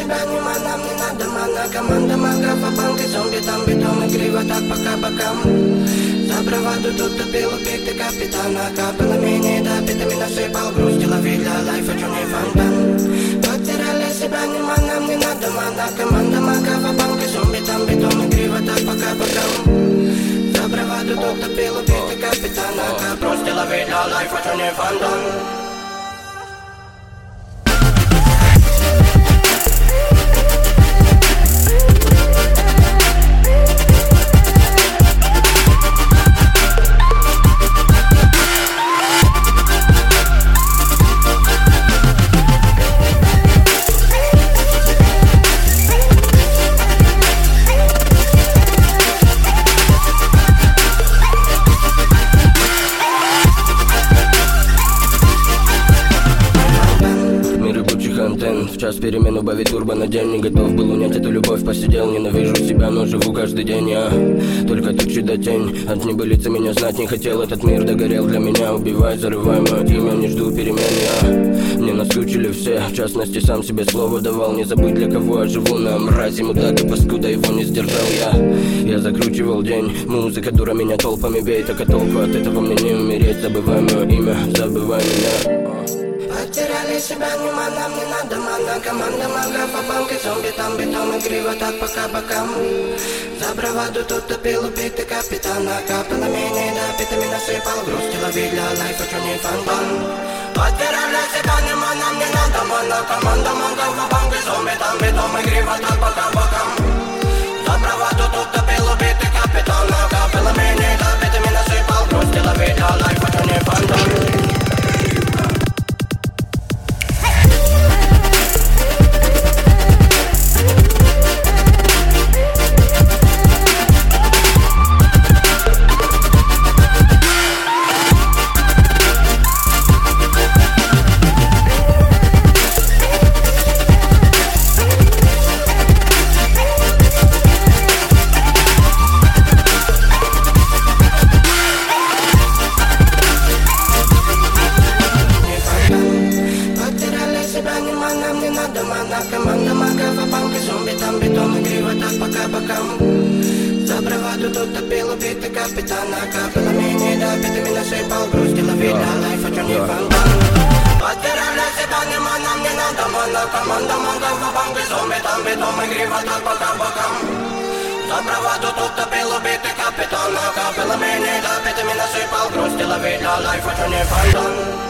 себя нема, нам не надо мана. Команда магов, а банки, зомби, там бетон и криво так пока бокам. За браваду тут топил убитый капитана. Капелами недопитыми насыпал грусть. Лови для лайфа, чё не фонтан. Потеряли себя нема, нам не надо мана. Команда магов, а банки, зомби, там бетон и криво так пока бокам. За браваду тут топил убитый капитана. Просто лови для лайфа, чё не фонтан. В час перемен убавить турбо на день. Не готов был унять эту любовь, посидел. Ненавижу себя, но живу каждый день я. Только ты чудо тень. От небылицы меня знать не хотел. Этот мир догорел для меня. Убивай, зарывай мое имя, не жду перемен я. Мне наскучили все, в частности сам себе слово давал. Не забыть, для кого я живу, на мрази мудак и паскуда, его не сдержал я. Я закручивал день, музыка дура меня толпами бей. Так а толку от этого мне не умереть. Забывай мое имя, забывай меня. Потеряли себя, нема, нам не надо мана. Команда магов, а банки, зомби, там бетон и криво так пока бокам. За браваду тут топил убитый капитан. Капелами недопитыми насыпал грусть. Лови для лайфа, чё не фонтан. Потеряли себя, нема, нам не надо мана. Команда магов, а банки, зомби, там бетон и криво так пока бокам. За браваду тут топил убитый капитан. Капелами недопитыми насыпал грусть. Лови для лайфа, чё не фонтан. Команда магов, а банки, зомби, там бетон и криво так пока бокам. За браваду тут топил убитый капитан. Капелами недопитыми насыпал грусть. Лови для лайфа, чё не фонтан. Потеряли себя, нема, нам не надо мана. Команда магов, а банки, зомби, там бетон и криво так пока бокам. За браваду тут топил убитый капитан. Капелами недопитыми насыпал грусть. Лови для лайфа, чё не фонтан.